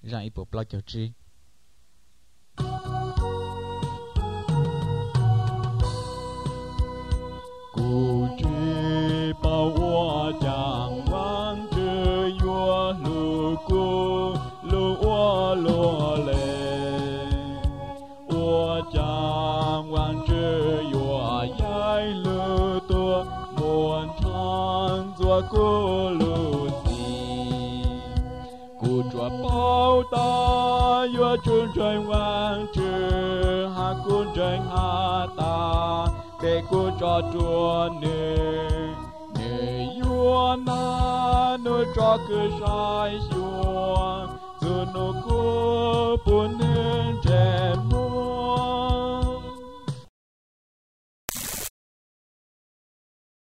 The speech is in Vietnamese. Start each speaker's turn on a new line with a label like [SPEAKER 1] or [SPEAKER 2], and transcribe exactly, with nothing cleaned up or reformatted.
[SPEAKER 1] rằng ít bộ bao cho chi
[SPEAKER 2] cụ chi bao hoa chẳng vang chơi hoa lù cô lù hoa lùa lệ hoa chẳng vang chơi hoa dài lù tua muôn tháng gió cô lù gì cụ chùa bao ta hoa chuông trời vang chơi hạ cuốn trời hạ ta để cô cho chùa nè nè yua na nô cho cứ sai xua dù nô cô